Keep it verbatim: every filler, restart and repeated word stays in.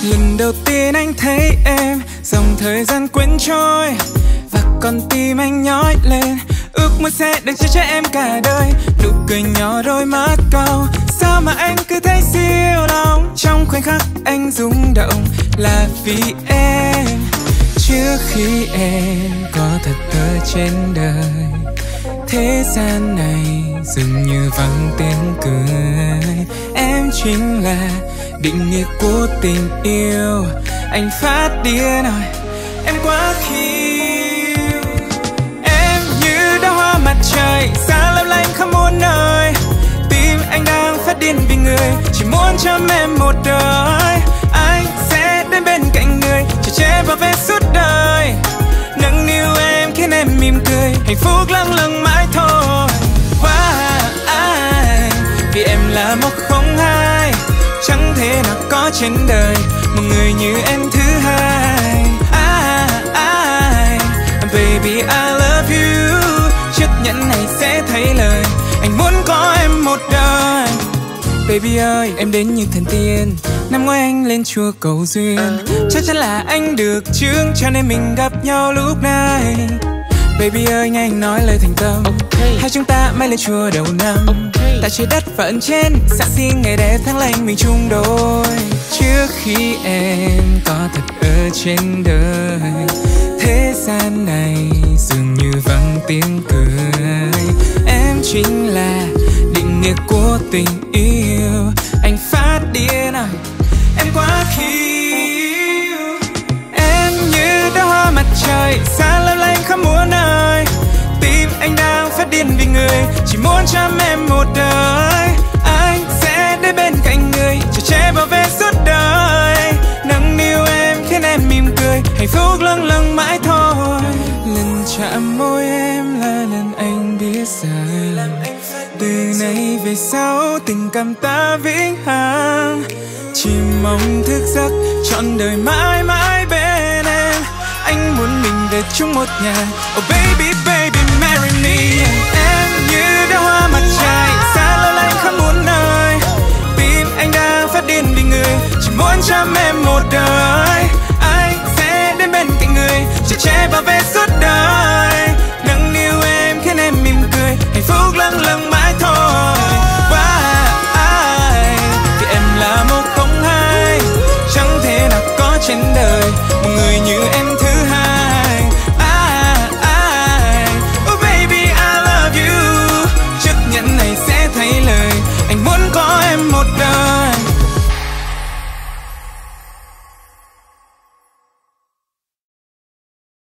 Lần đầu tiên anh thấy em, dòng thời gian quên trôi và con tim anh nhói lên. Ước mơ sẽ được chơi cho em cả đời. Nụ cười nhỏ đôi mắt câu, sao mà anh cứ thấy siêu lòng. Trong khoảnh khắc anh rung động là vì em. Trước khi em có thật ở trên đời, thế gian này dường như vắng tiếng cười. Em chính là định nghĩa của tình yêu. Anh phát điên rồi, em quá khiêu. Em như đóa hoa mặt trời, xa lấp lánh khắp muôn nơi. Tim anh đang phát điên vì người, chỉ muốn cho em một đời. Anh sẽ đến bên cạnh người, chờ che bảo vệ suốt đời. Nâng niu em khiến em mỉm cười, hạnh phúc lâng lâng mãi thôi. Wow, ai, vì em là một không hai, chẳng thể nào có trên đời một người như em thứ hai. I, I, baby I love you. Chiếc nhẫn này sẽ thấy lời, anh muốn có em một đời. Baby ơi, em đến như thần tiên, năm ngoái anh lên chùa cầu duyên. Chắc chắn là anh được chứng, cho nên mình gặp nhau lúc này. Baby ơi, nghe anh nói lời thành tâm, okay. Hai chúng ta mai lên chùa đầu năm, okay. Tại trời đất và ân trên, sáng sinh ngày đẹp tháng lành mình chung đôi. Trước khi em có thật ở trên đời, thế gian này dường như vắng tiếng cười. Em chính là định nghĩa của tình yêu. Anh phát điên rồi, em quá khiêu. Em như đóa hoa mặt trời, xa lấp lánh khắp muôn nơi. Tim anh đang phát điên vì người, chỉ muốn cho em một đời. Anh sẽ đến bên cạnh người, chờ che bảo vệ suốt đời. Nâng niu em khiến em mỉm cười, hạnh phúc lâng lâng mãi thôi. Lần chạm môi em là lần anh biết rằng từ nay về sau tình cảm ta vĩnh hằng. Chỉ mong thức giấc trọn đời mãi mãi bên em. Anh muốn mình về chung một nhà. Oh baby baby marry me. Em như đóa hoa mặt trời, xa lấp lánh khắp muôn nơi. Tim anh đang phát điên vì người, chỉ muốn cho em một đời. Anh sẽ đến bên cạnh người, chờ che bảo vệ suốt đời. Nâng niu em khiến em mỉm cười, hạnh phúc lâng lâng mãi thôi. Why? Vì em là một không hai, chẳng thể nào có trên đời một người như em.